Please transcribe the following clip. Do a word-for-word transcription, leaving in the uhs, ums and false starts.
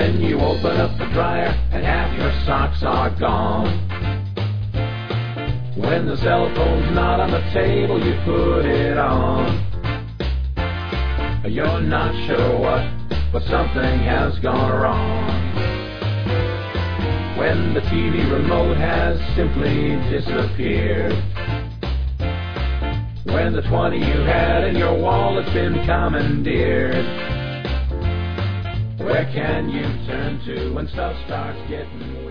When you open up the dryer and half your socks are gone. When the cell phone's not on the table, you put it on. You're not sure what, but something has gone wrong. When the T V remote has simply disappeared. When the twenty you had in your wallet's been commandeered. Where can you turn to when stuff starts getting weird?